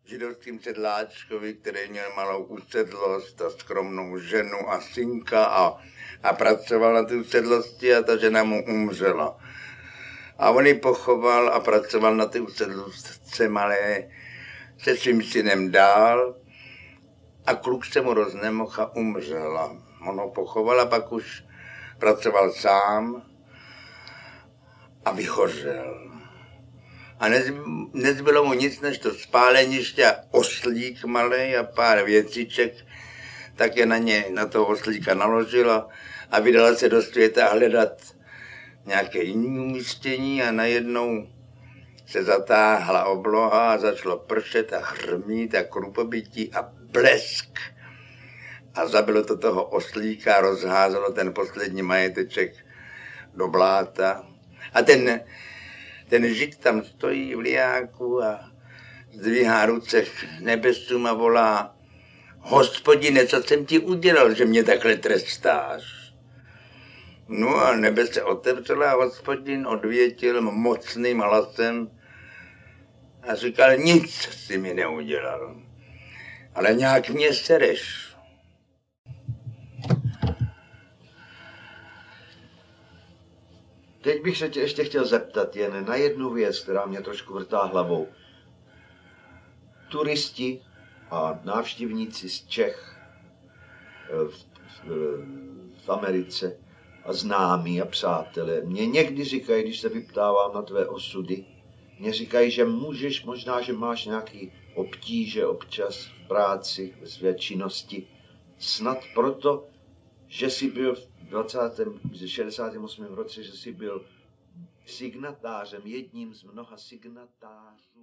židovským sedláčkovi, který měl malou usedlost a skromnou ženu a synka a pracoval na té usedlosti a ta žena mu umřela. A on ji pochoval a pracoval na té usedlostce malé se svým synem dál a kluk se mu roznemohl a umřel. On ho pochoval a pak už pracoval sám a vyhořel. A nezbylo mu nic než to spáleniště a oslík malej a pár věciček, tak je na toho oslíka naložila a vydala se do světa hledat nějaké jiné umístění a najednou se zatáhla obloha a začalo pršet a hrmít a krupobytí a blesk. A zabilo to toho oslíka a rozházelo ten poslední majeteček do bláta. A ten žid tam stojí v liáku a zdvíhá ruce k nebesům a volá: Hospodine, co jsem ti udělal, že mě takhle trestáš? No a nebe se otevřela a Hospodin odvětil mocným hlasem a říkal: nic si mi neudělal, ale nějak mě sereš. Teď bych se tě ještě chtěl zeptat jen na jednu věc, která mě trošku vrtá hlavou. Turisti a návštěvníci z Čech v Americe a známí a přátelé mě někdy říkají, když se vyptávám na tvé osudy, mě říkají, že můžeš, možná, že máš nějaký obtíže občas v práci, ve své činnosti, snad proto, že jsi byl v 68. roce, že jsi byl signatářem, jedním z mnoha signatářů